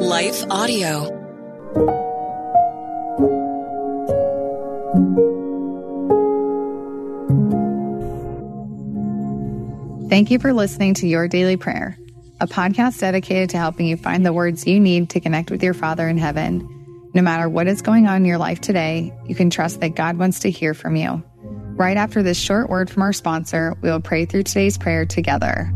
Life Audio. Thank you for listening to Your Daily Prayer, a podcast dedicated to helping you find the words you need to connect with your Father in heaven. No matter what is going on in your life today, you can trust that God wants to hear from you. Right after this short word from our sponsor, we will pray through today's prayer together.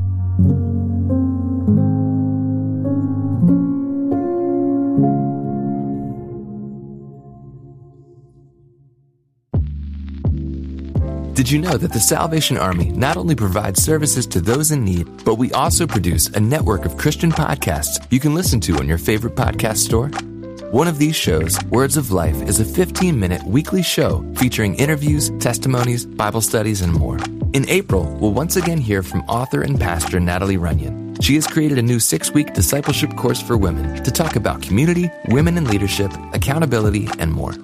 Did you know that the Salvation Army not only provides services to those in need, but we also produce a network of Christian podcasts you can listen to on your favorite podcast store? One of these shows, Words of Life, is a 15-minute weekly show featuring interviews, testimonies, Bible studies, and more. In April, we'll once again hear from author and pastor Natalie Runyon. She has created a new 6-week discipleship course for women to talk about community, women in leadership, accountability, and more.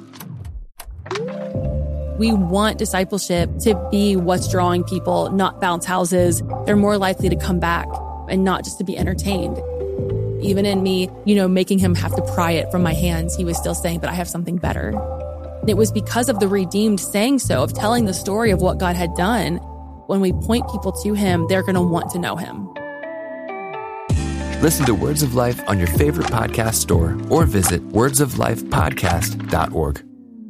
We want discipleship to be what's drawing people, not bounce houses. They're more likely to come back and not just to be entertained. Even in me, making him have to pry it from my hands, he was still saying, but I have something better. And it was because of the redeemed saying so, of telling the story of what God had done. When we point people to him, they're going to want to know him. Listen to Words of Life on your favorite podcast store or visit wordsoflifepodcast.org.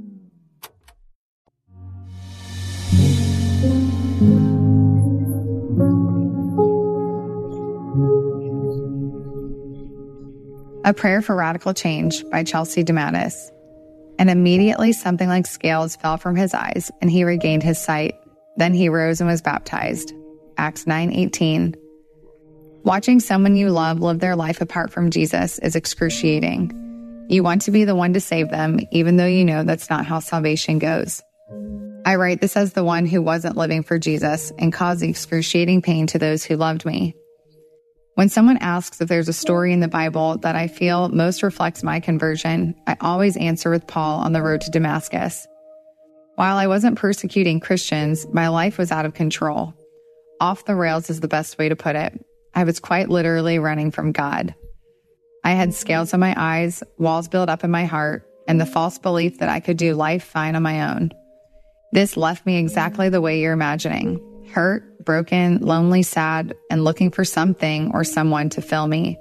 A Prayer for Radical Change by Chelsea DeMattis. And immediately something like scales fell from his eyes, and he regained his sight. Then he rose and was baptized. Acts 9:18. Watching someone you love live their life apart from Jesus is excruciating. You want to be the one to save them, even though you know that's not how salvation goes. I write this as the one who wasn't living for Jesus and caused excruciating pain to those who loved me. When someone asks if there's a story in the Bible that I feel most reflects my conversion, I always answer with Paul on the road to Damascus. While I wasn't persecuting Christians, my life was out of control. Off the rails is the best way to put it. I was quite literally running from God. I had scales on my eyes, walls built up in my heart, and the false belief that I could do life fine on my own. This left me exactly the way you're imagining. Hurt, broken, lonely, sad, and looking for something or someone to fill me.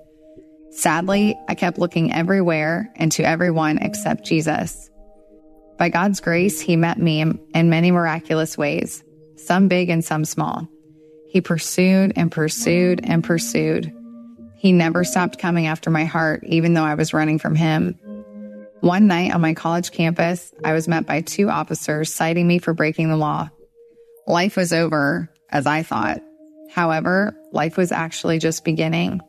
Sadly, I kept looking everywhere and to everyone except Jesus. By God's grace, he met me in many miraculous ways, some big and some small. He pursued and pursued and pursued. He never stopped coming after my heart, even though I was running from him. One night on my college campus, I was met by 2 officers citing me for breaking the law. Life was over, as I thought. However, life was actually just beginning.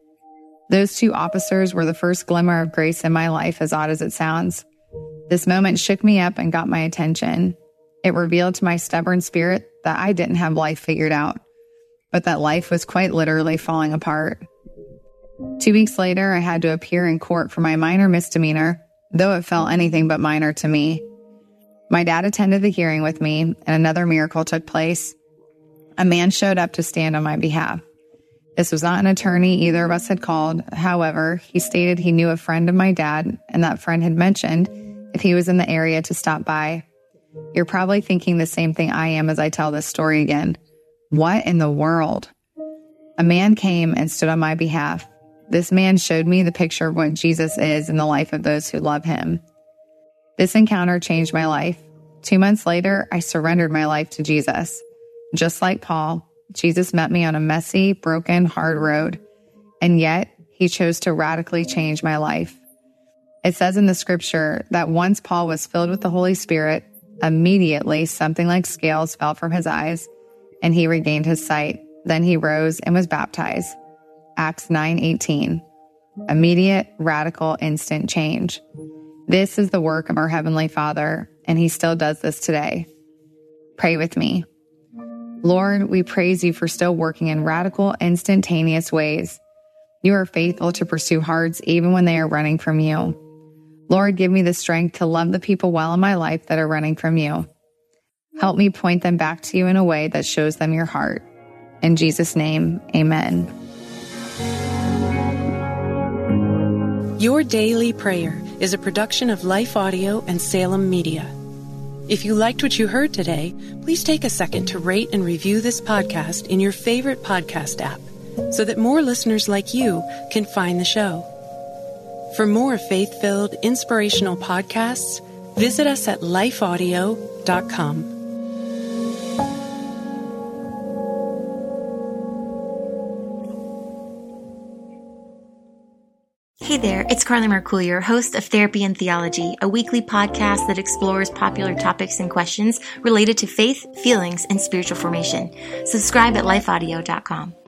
Those 2 officers were the first glimmer of grace in my life, as odd as it sounds. This moment shook me up and got my attention. It revealed to my stubborn spirit that I didn't have life figured out, but that life was quite literally falling apart. 2 weeks later, I had to appear in court for my minor misdemeanor, though it felt anything but minor to me. My dad attended the hearing with me, and another miracle took place. A man showed up to stand on my behalf. This was not an attorney either of us had called. However, he stated he knew a friend of my dad, and that friend had mentioned if he was in the area to stop by. You're probably thinking the same thing I am as I tell this story again. What in the world? A man came and stood on my behalf. This man showed me the picture of what Jesus is in the life of those who love him. This encounter changed my life. 2 months later, I surrendered my life to Jesus. Just like Paul, Jesus met me on a messy, broken, hard road, and yet he chose to radically change my life. It says in the scripture that once Paul was filled with the Holy Spirit, immediately something like scales fell from his eyes, and he regained his sight. Then he rose and was baptized. Acts 9:18. Immediate, radical, instant change. This is the work of our Heavenly Father, and he still does this today. Pray with me. Lord, we praise you for still working in radical, instantaneous ways. You are faithful to pursue hearts even when they are running from you. Lord, give me the strength to love the people well in my life that are running from you. Help me point them back to you in a way that shows them your heart. In Jesus' name, amen. Your Daily Prayer is a production of Life Audio and Salem Media. If you liked what you heard today, please take a second to rate and review this podcast in your favorite podcast app so that more listeners like you can find the show. For more faith-filled, inspirational podcasts, visit us at lifeaudio.com. Hey there, it's Carly Mercourier, host of Therapy and Theology, a weekly podcast that explores popular topics and questions related to faith, feelings, and spiritual formation. Subscribe at lifeaudio.com.